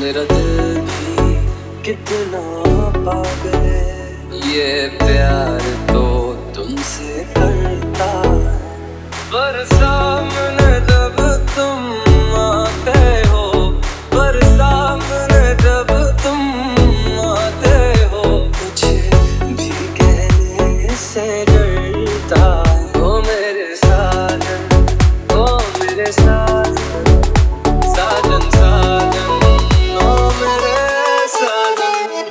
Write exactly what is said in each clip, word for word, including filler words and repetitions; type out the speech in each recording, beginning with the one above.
मेरा दिल भी कितना पागल है, ये प्यार तो तुमसे करता है। पर सामने जब तुम आते हो, पर सामने जब तुम आते हो, मुझे भी कहने से डरता है। ओ मेरे साजन, ओ मेरे साजन, साजन साजन, ओ मेरे साजन।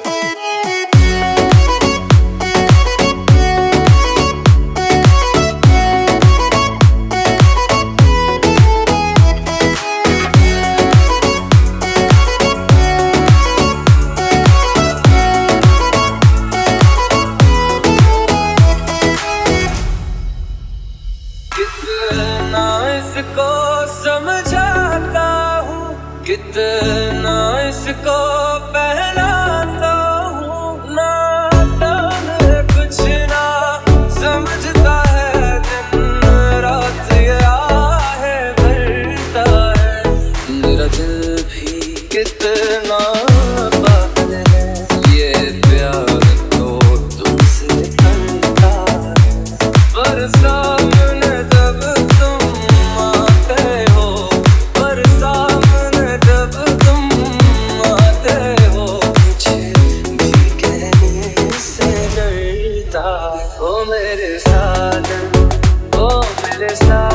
कितना इसको समझाता हूँ, कितना इसको पहनाता हूँ, ना जाने कुछ ना समझता है, दिन रात ये आहें भरता है। मेरा दिल भी कितना पागल है, ये प्यार तो तुमसे करता है। पर सामने जब तुम आते हो, पर सामने जब तुम आते हो, मुझे भी कहने से डरता है। ओ मेरे साजन, ओ मेरे साजन।